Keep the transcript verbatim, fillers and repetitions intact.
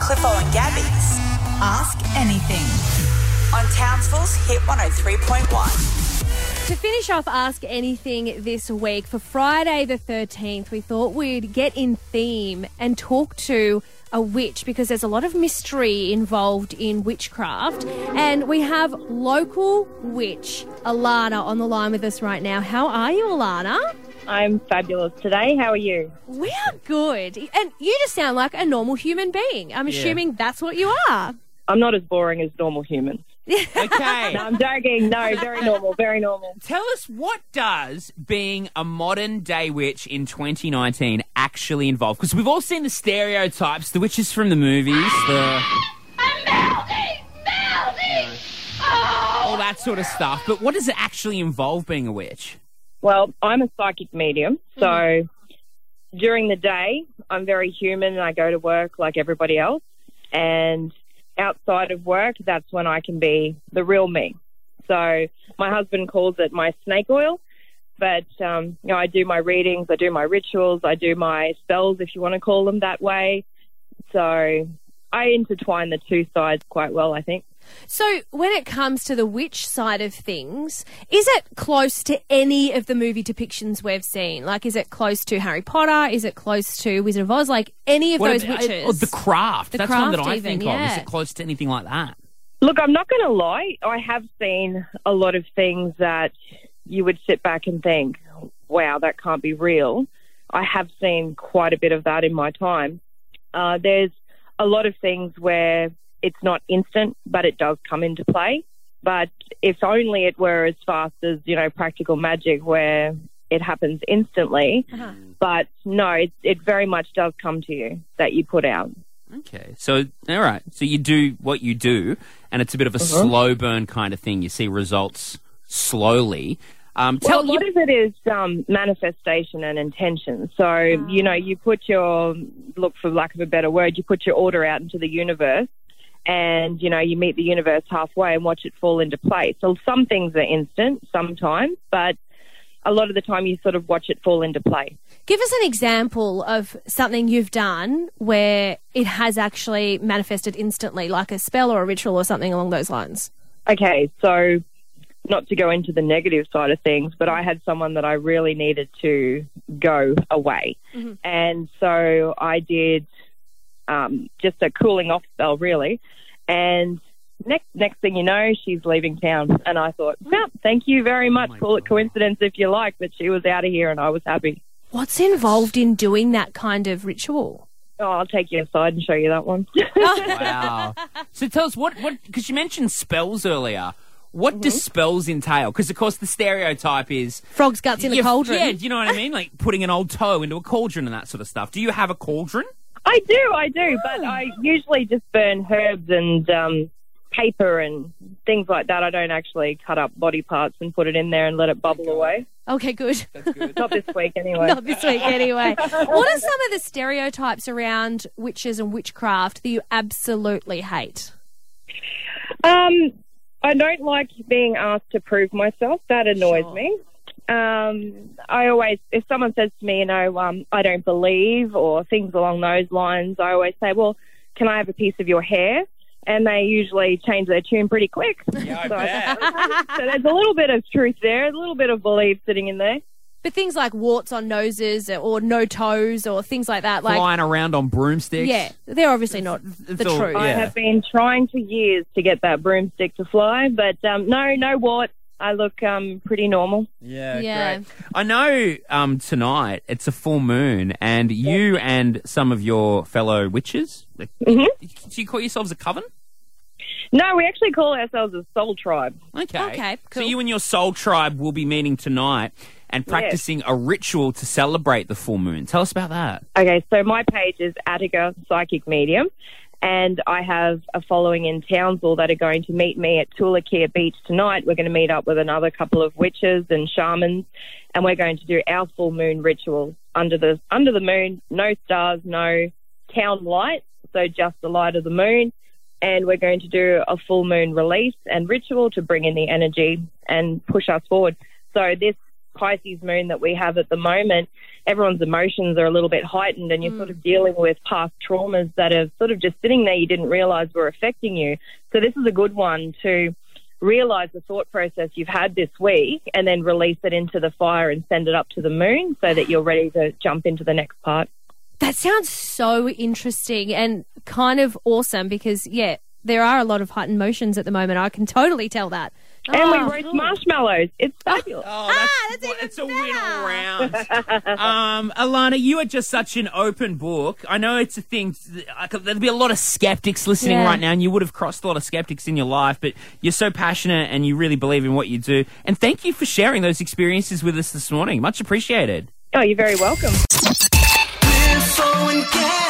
Cliffo and Gabby's Ask Anything on Townsville's Hit one oh three point one. To finish off Ask Anything this week, for Friday the thirteenth, we thought we'd get in theme and talk to a witch because there's a lot of mystery involved in witchcraft. And we have local witch Alana on the line with us right now. How are you, Alana? I'm fabulous today. How are you? We are good. And you just sound like a normal human being. I'm assuming that's what you are. I'm not as boring as normal humans. Okay. No, I'm joking. No, very normal, very normal. Tell us, what does being a modern day witch in twenty nineteen actually involve? Because we've all seen the stereotypes, the witches from the movies, the... I'm melting! Melting! Oh! all that sort of stuff. But what does it actually involve, being a witch? Well, I'm a psychic medium, so mm. during the day, I'm very human and I go to work like everybody else. And outside of work, that's when I can be the real me. So my husband calls it my snake oil, but um, you know, I do my readings, I do my rituals, I do my spells, if you want to call them that way. So I intertwine the two sides quite well, I think. So when it comes to the witch side of things, is it close to any of the movie depictions we've seen? Like, is it close to Harry Potter? Is it close to Wizard of Oz? Like, any of What those about- witches? Oh, the Craft. The That's one that Craft I even, think yeah. of. Is it close to anything like that? Look, I'm not going to lie. I have seen a lot of things that you would sit back and think, wow, that can't be real. I have seen quite a bit of that in my time. Uh, there's a lot of things where it's not instant, but it does come into play. But if only it were as fast as, you know, practical magic where it happens instantly. Uh-huh. But no, it, it very much does come to you that you put out. Okay, so, all right. So you do what you do, and it's a bit of a Uh-huh. slow burn kind of thing. You see results slowly. Um, Well, tell a lot you, of it is um, manifestation and intention. So, Oh. you know, you put your, look for lack of a better word, you put your order out into the universe and, you know, you meet the universe halfway and watch it fall into place. So some things are instant sometimes, but a lot of the time you sort of watch it fall into place. Give us an example of something you've done where it has actually manifested instantly, like a spell or a ritual or something along those lines. Okay, so not to go into the negative side of things, but I had someone that I really needed to go away. Mm-hmm. And so I did um, just a cooling off spell, really. And next next thing you know, she's leaving town. And I thought, well, thank you very much. my Call it God. coincidence if you like, but she was out of here and I was happy. What's involved in doing that kind of ritual? Oh, I'll take you inside and show you that one. wow. So tell us, what, what, because you mentioned spells earlier. What Mm-hmm. do spells entail? Because, of course, the stereotype is... Frog's guts in a you- cauldron. Yeah, do you know what I mean? Like putting an old toe into a cauldron and that sort of stuff. Do you have a cauldron? I do, I do, but I usually just burn herbs and um, paper and things like that. I don't actually cut up body parts and put it in there and let it bubble away. Okay, good. Not this week, anyway. Not this week anyway. What are some of the stereotypes around witches and witchcraft that you absolutely hate? Um, I don't like being asked to prove myself. That annoys Sure. me. Um, I always, if someone says to me, you know, um, I don't believe or things along those lines, I always say, well, can I have a piece of your hair? And they usually change their tune pretty quick. Yeah, I so, bet. so there's a little bit of truth there, a little bit of belief sitting in there. But things like warts on noses or no toes or things like that, like Flying around on broomsticks. yeah, they're obviously not it's the all- truth. I Yeah. have been trying for years to get that broomstick to fly, but um, no, no wart. I look um, pretty normal. Yeah, Yeah. great. I know um, tonight it's a full moon, and you and some of your fellow witches, like, Mhm. do you call yourselves a coven? No, we actually call ourselves a soul tribe. Okay. Okay, So cool. you and your soul tribe will be meeting tonight and practicing a ritual to celebrate the full moon. Tell us about that. Okay, so my page is Attica Psychic Medium, and I have a following in Townsville that are going to meet me at Tulakia Beach tonight. We're going to meet up with another couple of witches and shamans, and we're going to do our full moon ritual under the under the moon, no stars, no town lights, so just the light of the moon. And we're going to do a full moon release and ritual to bring in the energy and push us forward. So this Pisces moon that we have at the moment, everyone's emotions are a little bit heightened, and you're mm. sort of dealing with past traumas that are sort of just sitting there you didn't realise were affecting you. So this is a good one to realise the thought process you've had this week and then release it into the fire and send it up to the moon so that you're ready to jump into the next part. That sounds so interesting and kind of awesome because, yeah, there are a lot of heightened emotions at the moment. I can totally tell that. And oh, we roast marshmallows. It's fabulous. Oh, that's, ah, that's even it's a better. win all round. um, Alana, you are just such an open book. I know it's a thing. There'll be a lot of skeptics listening yeah. right now, and you would have crossed a lot of skeptics in your life, but you're so passionate and you really believe in what you do. And thank you for sharing those experiences with us this morning. Much appreciated. Oh, you're very welcome. Live so